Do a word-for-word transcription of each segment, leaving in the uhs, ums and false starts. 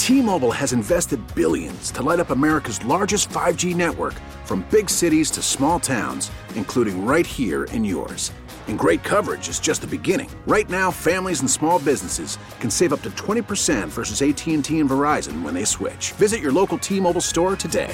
T-Mobile has invested billions to light up America's largest five G network, from big cities to small towns, including right here in yours. And great coverage is just the beginning. Right now, families and small businesses can save up to twenty percent versus A T and T and Verizon when they switch. Visit your local T-Mobile store today.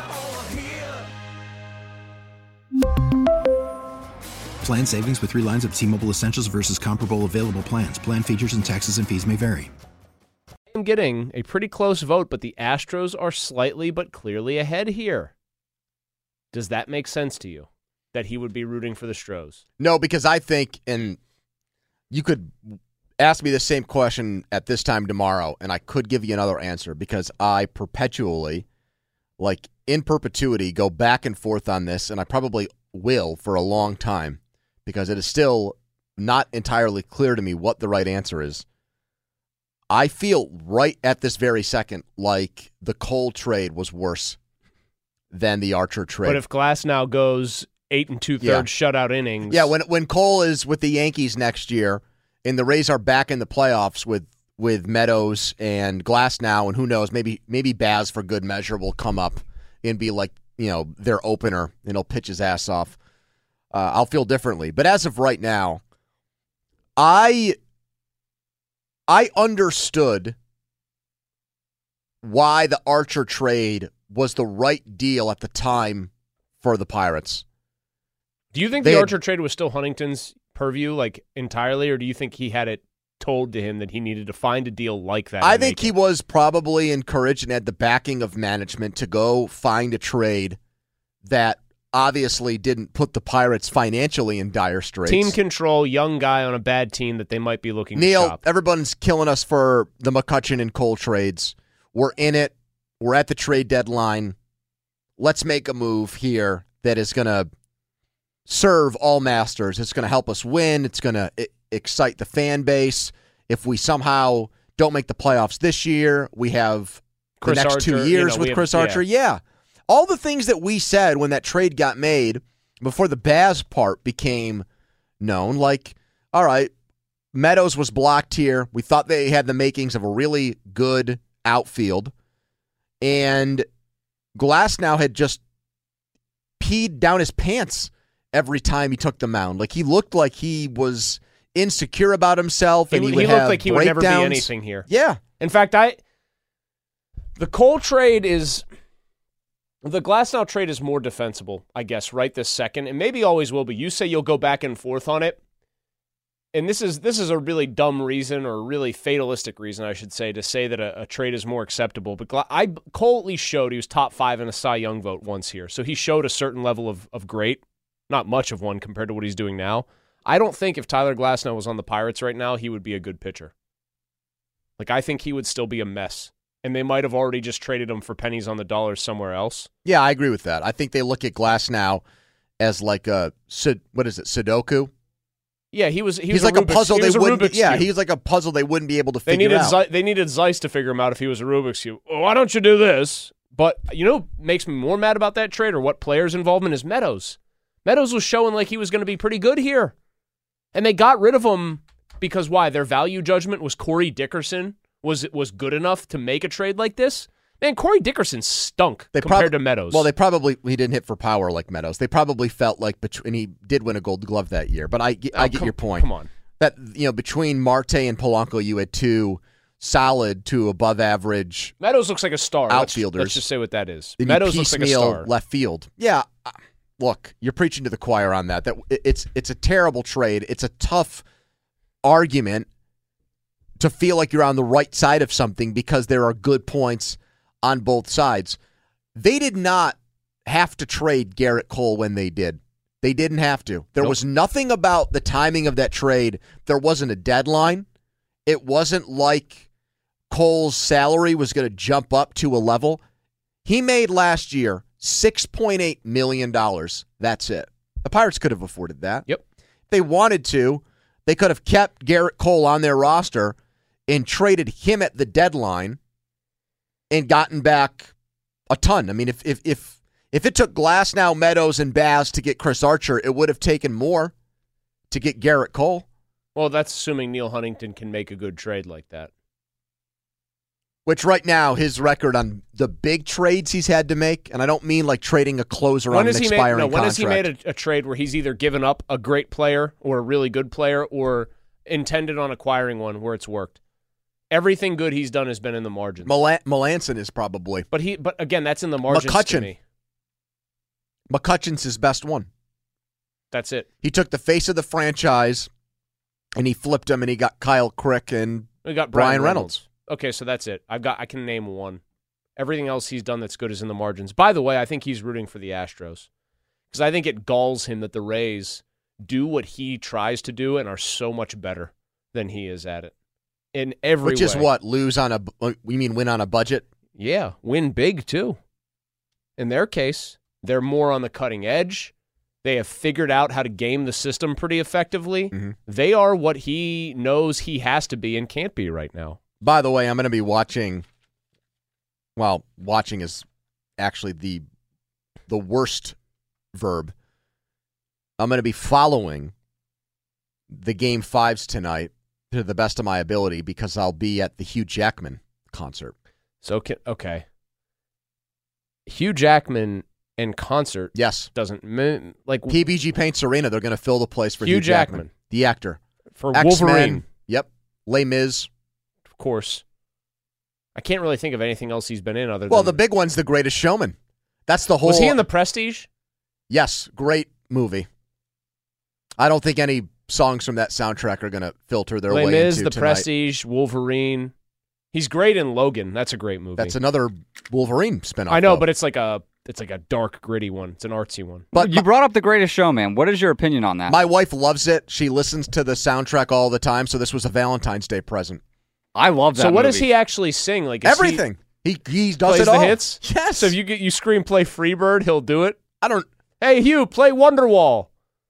Plan savings with three lines of T-Mobile Essentials versus comparable available plans. Plan features and taxes and fees may vary. I'm getting a pretty close vote, but the Astros are slightly but clearly ahead here. Does that make sense to you, that he would be rooting for the Stros? No, because I think, and you could ask me the same question at this time tomorrow, and I could give you another answer, because I perpetually, like in perpetuity, go back and forth on this, and I probably will for a long time, because it is still not entirely clear to me what the right answer is. I feel right at this very second like the Cole trade was worse than the Archer trade. But if Glasnow goes eight and two-thirds yeah. shutout innings. Yeah, when when Cole is with the Yankees next year and the Rays are back in the playoffs with, with Meadows and Glasnow, and who knows, maybe maybe Baz for good measure will come up and be like, you know, their opener, and he'll pitch his ass off. Uh, I'll feel differently. But as of right now, I... I understood why the Archer trade was the right deal at the time for the Pirates. Do you think they the had, Archer trade was still Huntington's purview, like entirely, or do you think he had it told to him that he needed to find a deal like that? I think he it? was probably encouraged and had the backing of management to go find a trade that obviously didn't put the Pirates financially in dire straits. Team control, young guy on a bad team that they might be looking Neil, to shop. Everyone's killing us for the McCutchen and Cole trades. We're in it. We're at the trade deadline. Let's make a move here that is going to serve all masters. It's going to help us win. It's going to excite the fan base. If we somehow don't make the playoffs this year, we have Chris the next Archer, two years you know, with have, Chris Archer. Yeah. yeah. All the things that we said when that trade got made before the Baz part became known, like, all right, Meadows was blocked here. We thought they had the makings of a really good outfield. And Glasnow had just peed down his pants every time he took the mound. Like, he looked like he was insecure about himself, and he, he, would he looked have like he would never be breakdowns. anything here. Yeah. In fact, I the Cole trade is... The Glasnow trade is more defensible, I guess, right this second, and maybe always will be. You say you'll go back and forth on it, and this is this is a really dumb reason, or a really fatalistic reason, I should say, to say that a, a trade is more acceptable. But Gla- I, Cole at least showed he was top five in a Cy Young vote once here, so he showed a certain level of, of great, not much of one compared to what he's doing now. I don't think if Tyler Glasnow was on the Pirates right now, he would be a good pitcher. Like, I think he would still be a mess. And they might have already just traded him for pennies on the dollar somewhere else. Yeah, I agree with that. I think they look at Glasnow as like a, what is it, Sudoku? Yeah, he was. He he's was like a, a puzzle. He they was a wouldn't. Rubik's yeah, cube. he's like a puzzle they wouldn't be able to they figure needed out. Ze- they needed Zeiss to figure him out if he was a Rubik's cube. Oh, why don't you do this? But you know, what makes me more mad about that trade, or what players' involvement, is Meadows. Meadows was showing like he was going to be pretty good here, and they got rid of him because why? Their value judgment was Corey Dickerson was was good enough to make a trade like this. Man, Corey Dickerson stunk they compared prob- to Meadows. Well, they probably he didn't hit for power like Meadows. They probably felt like, bet- and he did win a Gold Glove that year. But I, get, oh, I get come, your point. Come on, that you know between Marte and Polanco, you had two solid to above average. Meadows looks like a star. Outfielders. Let's, let's just say what that is. Then Meadows looks like a star. Left field. Yeah. Look, you're preaching to the choir on that. That it's it's a terrible trade. It's a tough argument to feel like you're on the right side of something because there are good points on both sides. They did not have to trade Garrett Cole when they did. They didn't have to. There nope. was nothing about the timing of that trade. There wasn't a deadline. It wasn't like Cole's salary was going to jump up to a level. He made last year six point eight million dollars. That's it. The Pirates could have afforded that. Yep. If they wanted to, they could have kept Garrett Cole on their roster and traded him at the deadline and gotten back a ton. I mean, if if if if it took Glasnow, Meadows, and Baz to get Chris Archer, it would have taken more to get Garrett Cole. Well, that's assuming Neil Huntington can make a good trade like that. Which right now, his record on the big trades he's had to make, and I don't mean like trading a closer on an expiring made, no, contract. When has he made a, a trade where he's either given up a great player or a really good player or intended on acquiring one where it's worked? Everything good he's done has been in the margins. Mel- Melanson is probably. But he, but again, that's in the margins McCutchen. to me. McCutchen's his best one. That's it. He took the face of the franchise, and he flipped him, and he got Kyle Crick and We got Brian Brian Reynolds. Reynolds. Okay, so that's it. I've got. I can name one. Everything else he's done that's good is in the margins. By the way, I think he's rooting for the Astros because I think it galls him that the Rays do what he tries to do and are so much better than he is at it in every Which way. is what? Lose on a, we mean win on a budget? Yeah, win big too. In their case, they're more on the cutting edge. They have figured out how to game the system pretty effectively. Mm-hmm. They are what he knows he has to be and can't be right now. By the way, I'm going to be watching, well, watching is actually the the worst verb. I'm going to be following the Game Fives tonight to the best of my ability because I'll be at the Hugh Jackman concert. So, okay. Hugh Jackman in concert Yes. doesn't mean, like P B G Paints Arena, they're going to fill the place for Hugh Hugh, Jackman. Jackman. The actor. for X-Men. Wolverine, Yep. Les Mis. of course. I can't really think of anything else he's been in other Well, than... the big one's The Greatest Showman. That's the whole... Was he in The Prestige? Yes, great movie. I don't think any songs from that soundtrack are going to filter their Les way Mis, into The tonight. Prestige, Wolverine. He's great in Logan. That's a great movie. That's another Wolverine spinoff. I know, though. but it's like a it's like a dark, gritty one. It's an artsy one. But you my, brought up The Greatest Showman. What is your opinion on that? my wife loves it. She listens to the soundtrack all the time, so this was a Valentine's Day present. I love that So what movie. does he actually sing? Like is Everything. He he, He does plays it the all. hits. Yes. So if you get you scream play Freebird, he'll do it. I don't. Hey Hugh, play Wonderwall.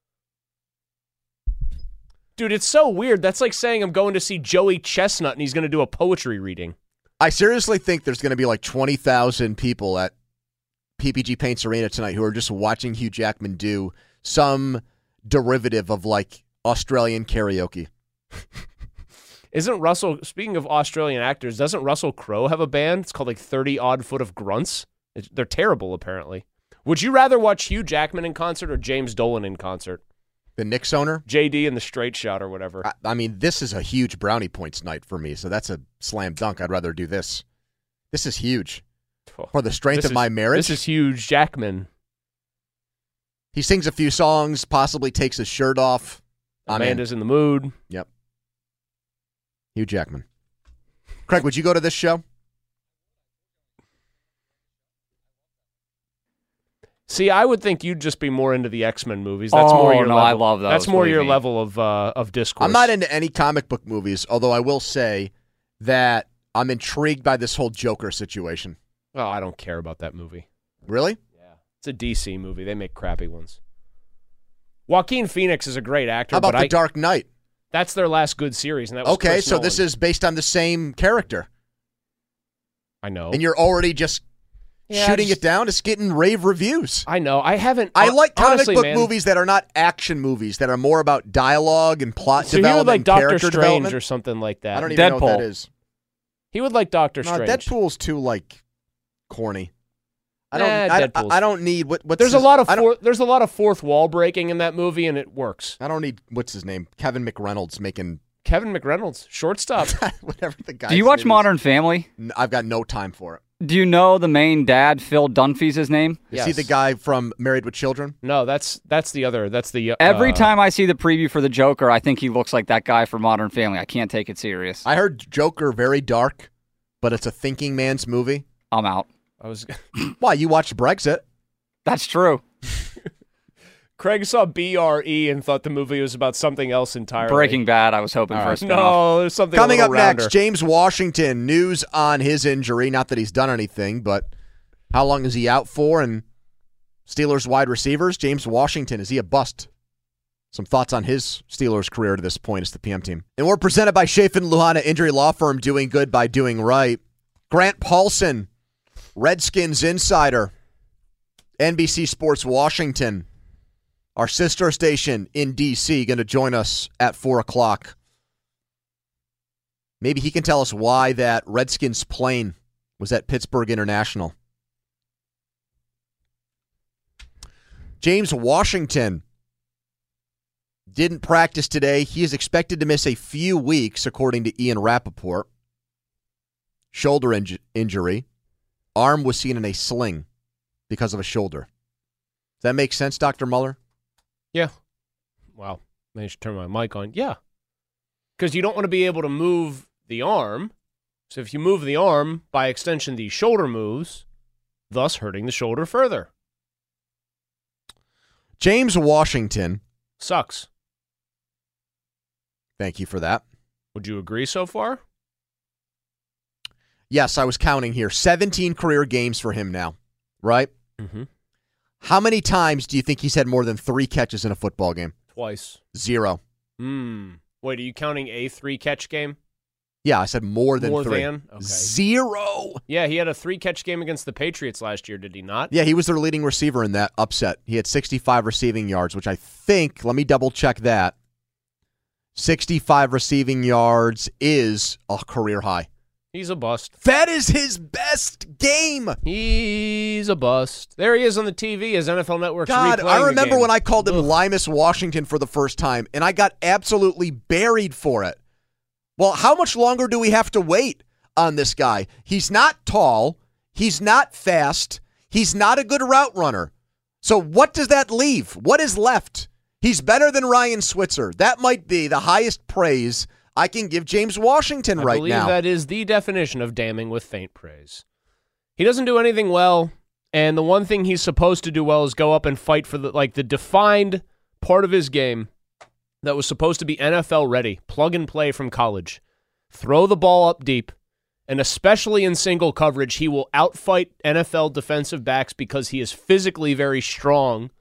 Dude, it's so weird. That's like saying I'm going to see Joey Chestnut and he's going to do a poetry reading. I seriously think there's going to be like twenty thousand people at P P G Paints Arena tonight who are just watching Hugh Jackman do some derivative of like Australian karaoke. Isn't Russell, speaking of Australian actors, doesn't Russell Crowe have a band? It's called like thirty Odd Foot of Grunts. It's, they're terrible, apparently. Would you rather watch Hugh Jackman in concert or James Dolan in concert? The Knicks owner. J D and the Straight Shot or whatever. I, I mean, this is a huge brownie points night for me, so that's a slam dunk. I'd rather do this. This is huge. For the strength This of is- my marriage. This is Hugh Jackman. He sings a few songs, possibly takes his shirt off. I'm in. Amanda's in the mood. Yep. Hugh Jackman. Craig, would you go to this show? See, I would think you'd just be more into the X-Men movies. That's Oh, more your no, level. I love those, That's more believe your me. level of uh, of discourse. I'm not into any comic book movies, although I will say that I'm intrigued by this whole Joker situation. Oh, I don't care about that movie. Really? Yeah, it's a D C movie. They make crappy ones. Joaquin Phoenix is a great actor, How about but The I, Dark Knight? that's their last good series, and that was Okay, Chris so this Nolan. is based on the same character. I know. And you're already just Yeah, shooting just- it down. It's getting rave reviews. I know. I haven't. I like comic honestly, book man, movies that are not action movies, that are more about dialogue and plot So he would development like and Doctor character Strange development. or something like that. I don't even know what that Deadpool. is. He would like Doctor No, Strange. Deadpool's too like corny. I Nah, don't. I, Deadpool's- I, I don't need what. What's There's his, a lot of I don't, four, there's a lot of fourth wall breaking in that movie, and it works. I don't need what's his name. Kevin McReynolds making Kevin McReynolds, shortstop. whatever the guy. Do you watch Modern Family? I've got no time for it. Do you know the main dad, Phil Dunphy's his name? Is he Yes. the guy from Married with Children? No, that's that's the other. That's the uh, Every time I see the preview for the Joker, I think he looks like that guy from Modern Family. I can't take it serious. I heard Joker very dark, but it's a thinking man's movie. I'm out. I was. Why, you watched Brexit? That's true. Craig saw B R E and thought the movie was about something else entirely. Breaking Bad, I was hoping All for a right. spinoff. No, there's something a Coming little up rounder. next, James Washington, news on his injury. Not that he's done anything, but how long is he out for? And Steelers wide receivers, James Washington, is he a bust? Some thoughts on his Steelers career to this point as the P M team. And we're presented by Chafin Luhana Injury Law Firm, doing good by doing right. Grant Paulson, Redskins insider, N B C Sports Washington, our sister station in D C, going to join us at four o'clock. Maybe he can tell us why that Redskins plane was at Pittsburgh International. James Washington didn't practice today. He is expected to miss a few weeks, according to Ian Rappaport. Shoulder inj- injury. Arm was seen in a sling because of a shoulder. Does that make sense, Doctor Muller? Yeah. Wow. Maybe I should turn my mic on. Yeah. Because you don't want to be able to move the arm. So if you move the arm, by extension, the shoulder moves, thus hurting the shoulder further. James Washington. Sucks. Thank you for that. Would you agree so far? Yes, I was counting here. seventeen career games for him now, right? Mm-hmm. How many times do you think he's had more than three catches in a football game? Twice. Zero. Hmm. Wait, are you counting a three-catch game? Yeah, I said more than More three. than? Okay. Zero. Yeah, he had a three-catch game against the Patriots last year, did he not? Yeah, he was their leading receiver in that upset. He had sixty-five receiving yards, which I think, let me double-check that. sixty-five receiving yards is a career high. He's a bust. That is his best game. He's a bust. There he is on the T V as N F L Network's God, replaying I the remember game. when I called him Ugh. Limas Washington for the first time, and I got absolutely buried for it. Well, how much longer do we have to wait on this guy? He's not tall. He's not fast. He's not a good route runner. So what does that leave? What is left? He's better than Ryan Switzer. That might be the highest praise I can give James Washington I right believe now. that is the definition of damning with faint praise. He doesn't do anything well, and the one thing he's supposed to do well is go up and fight for the like the defined part of his game that was supposed to be N F L ready, plug and play from college. Throw the ball up deep, and especially in single coverage, he will outfight N F L defensive backs because he is physically very strong.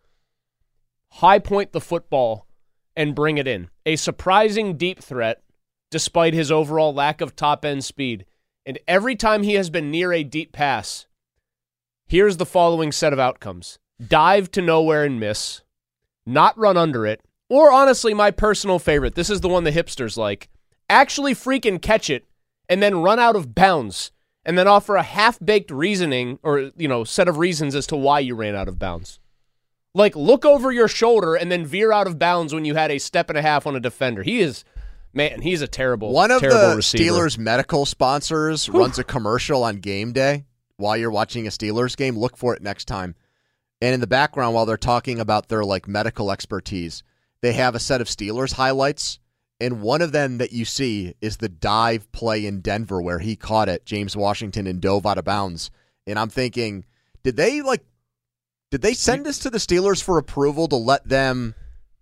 High point the football and bring it in. A surprising deep threat despite his overall lack of top-end speed. And every time he has been near a deep pass, here's the following set of outcomes. Dive to nowhere and miss, not run under it, or honestly, my personal favorite, this is the one the hipsters like, actually freaking catch it and then run out of bounds and then offer a half-baked reasoning or, you know, set of reasons as to why you ran out of bounds. Like, look over your shoulder and then veer out of bounds when you had a step and a half on a defender. He is... Man, he's a terrible, One of terrible the receiver. Steelers medical sponsors runs a commercial on game day while you're watching a Steelers game. Look for it next time. And in the background, while they're talking about their like medical expertise, they have a set of Steelers highlights. And one of them that you see is the dive play in Denver where he caught it, James Washington, and dove out of bounds. And I'm thinking, did they like, did they send this to the Steelers for approval to let them?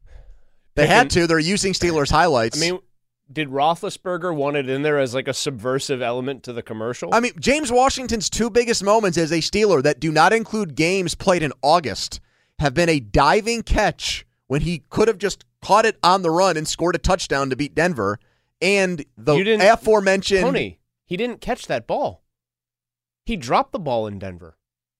They had to. They're using Steelers highlights. I mean, did Roethlisberger want it in there as like a subversive element to the commercial? I mean, James Washington's two biggest moments as a Steeler that do not include games played in August have been a diving catch when he could have just caught it on the run and scored a touchdown to beat Denver, and the You didn't- aforementioned... Tony, he didn't catch that ball. He dropped the ball in Denver.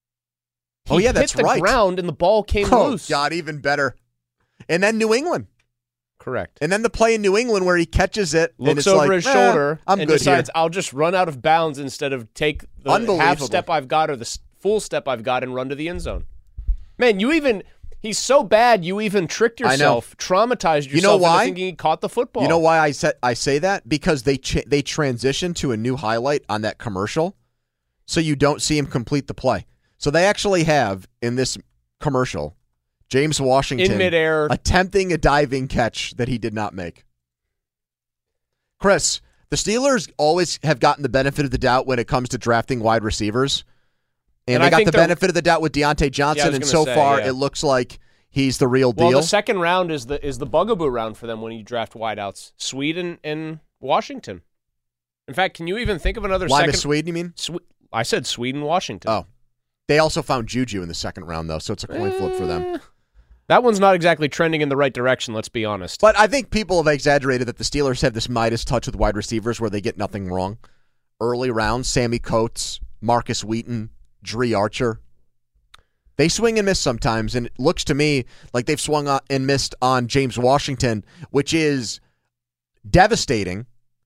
He Oh, yeah, that's hit the right. ground and the ball came Oh, loose. God, even better. And then New England. Correct. And then the play in New England where he catches it and Looks it's over like, his eh, shoulder I'm and good decides, here. I'll just run out of bounds instead of take the Unbelievable. half step I've got or the s- full step I've got and run to the end zone. Man, you even... He's so bad, you even tricked I know. yourself, traumatized yourself You know why? into thinking he caught the football. You know why I said I say that? Because they cha- they transition to a new highlight on that commercial, so you don't see him complete the play. So they actually have in this commercial James Washington In midair. attempting a diving catch that he did not make. Chris, the Steelers always have gotten the benefit of the doubt when it comes to drafting wide receivers. And, And they I got think the they're- benefit of the doubt with Deontay Yeah, I Johnson, was and gonna so say, far yeah. it looks like he's the real Well, deal. the second round is the is the bugaboo round for them when you draft wideouts. Sweden and Washington. In fact, can you even think of another Lima second? Sweden, you mean? Swe- I said Sweden, Washington. Oh. They also found Juju in the second round, though, so it's a coin flip for them. Eh, that one's not exactly trending in the right direction, let's be honest. But I think people have exaggerated that the Steelers have this Midas touch with wide receivers where they get nothing wrong. Early rounds, Sammy Coates, Marcus Wheaton, Dree Archer. They swing and miss sometimes, and it looks to me like they've swung on and missed on James Washington, which is devastating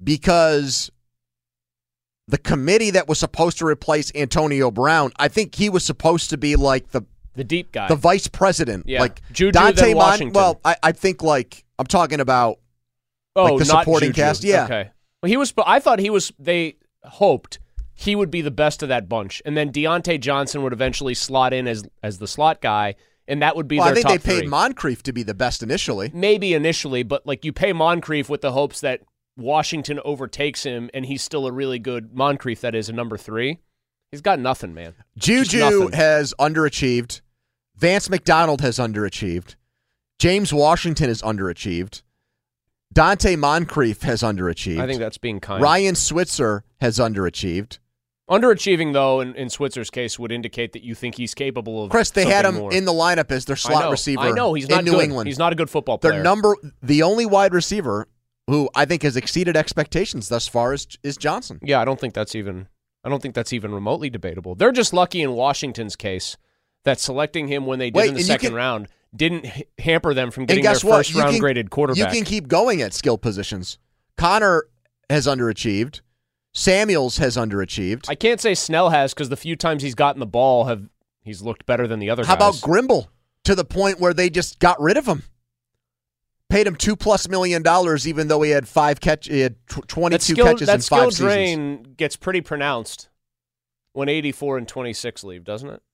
because the committee that was supposed to replace Antonio Brown, I think he was supposed to be like the the deep guy, the vice president. Yeah. Like Juju, Dante then Mon- Washington. Well, I, I think like I'm talking about oh, like the not supporting Juju. cast. Yeah. Okay. Well, he was. I thought he was. They hoped he would be the best of that bunch, and then Deontay Johnson would eventually slot in as as the slot guy, and that would be Well, their I think top they paid three. Moncrief to be the best initially. Maybe initially, but like you pay Moncrief with the hopes that Washington overtakes him, and he's still a really good Moncrief. That is a number three. He's got nothing, man. Just Juju nothing. has underachieved. Vance McDonald has underachieved. James Washington has underachieved. Dante Moncrief has underachieved. I think that's being kind. Ryan Switzer has underachieved. Underachieving, though, in, in Switzer's case, would indicate that you think he's capable of. Chris, they had him something more. in the lineup as their I slot know, receiver. I know he's not in New good. England. He's not a good football player. Their number, the only wide receiver who I think has exceeded expectations thus far is is Johnson. Yeah, I don't think that's even. I don't think that's even remotely debatable. They're just lucky in Washington's case that selecting him when they did Wait, in the and you second can- round didn't h- hamper them from And getting their guess what? first You round can- graded quarterback. You can keep going at skill positions. Connor has underachieved. Samuels has underachieved. I can't say Snell has because the few times he's gotten the ball have he's looked better than the other How guys. about Grimble? To the point where they just got rid of him. Paid him two plus million dollars, even though he had five catch, he had tw- that twenty-two skill, catches that in skill five seasons. drain gets pretty pronounced when eighty-four and twenty-six leave, doesn't it?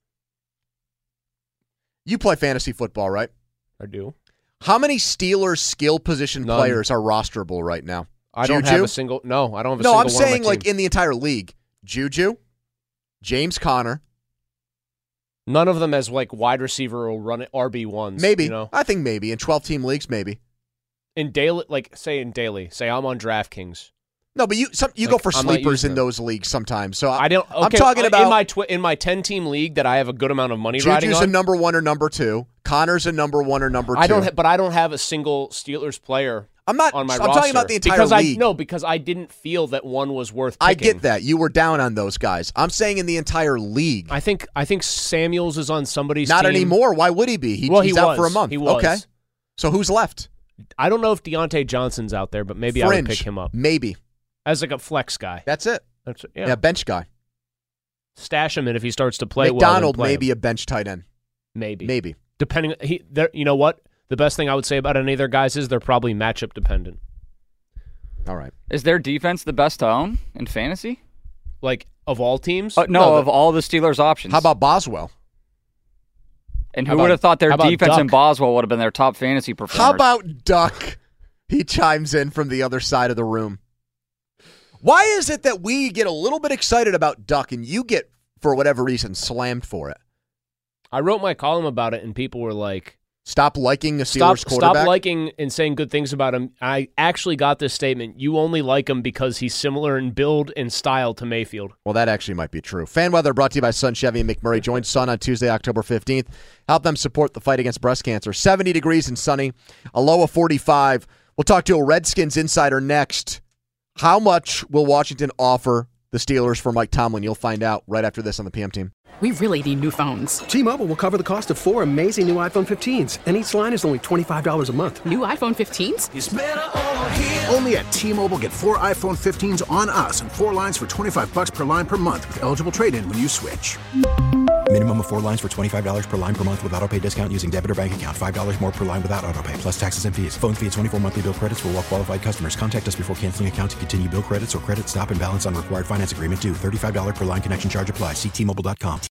You play fantasy football, right? I do. How many Steelers skill position None. players are rosterable right now? I don't Juju? have a single. No, I don't have a No, single I'm one saying on my like team. in the entire league. Juju, James Conner, None of them as like wide receiver or run R B ones. maybe. you know, I think maybe in twelve-team leagues, maybe. in daily, like say in daily, say I'm on DraftKings. No, but you some, you Like, go for I'm not sleepers using in them. those leagues sometimes. So I, I don't. Okay, I'm talking uh, about in my twi- in my ten team league that I have a good amount of money riding Juju's a on. number one or number two. Connor's a number one or number two. I don't, ha- but I don't have a single Steelers player I'm not. on my I'm roster talking about the entire because league. I no because I didn't feel that one was worth. I Picking. get that. You were down on those guys. I'm saying in the entire league. I think I think Samuels is on somebody's Not team. anymore. Why would he be? He, Well, he's he out was. for a month. He was. Okay. So who's left? I don't know if Deontay Johnson's out there, but maybe I would Fringe. pick him up Maybe. as like a flex guy. That's it. That's Yeah, yeah. bench guy. Stash him in if he starts to play McDonald well. then play may him. be a bench tight end. maybe Maybe. depending. He, there- you know what? The best thing I would say about any of their guys is they're probably matchup dependent. All right. Is their defense the best to own in fantasy? Like of all teams, Uh, no, the- of all the Steelers' options. How about Boswell? And how who about- would have thought their how about defense in Duck? Boswell would have been their top fantasy performers? How about Duck? He chimes in from the other side of the room. Why is it that we get a little bit excited about Duck and you get, for whatever reason, slammed for it? I wrote my column about it, and people were like, Stop liking a "Stop, Steelers quarterback? stop liking and saying good things about him." I actually got this statement: "You only like him because he's similar in build and style to Mayfield." Well, that actually might be true. Fan Weather brought to you by Sun Chevy and McMurray. Join Sun on Tuesday, October fifteenth. Help them support the fight against breast cancer. seventy degrees and sunny, a low of forty-five. We'll talk to a Redskins insider next. How much will Washington offer the Steelers for Mike Tomlin? You'll find out right after this on the P M Team. We really need new phones. T-Mobile will cover the cost of four amazing new iPhone fifteens, and each line is only twenty-five dollars a month. New iPhone fifteens? Only at T-Mobile, get four iPhone fifteens on us and four lines for twenty-five bucks per line per month with eligible trade-in when you switch. Minimum of four lines for twenty-five dollars per line per month with autopay discount using debit or bank account. five dollars more per line without autopay, plus taxes and fees. Phone fee at twenty-four monthly bill credits for well-qualified customers. Contact us before canceling account to continue bill credits or credit stop and balance on required finance agreement due. thirty-five dollars per line connection charge apply. See T Mobile dot com.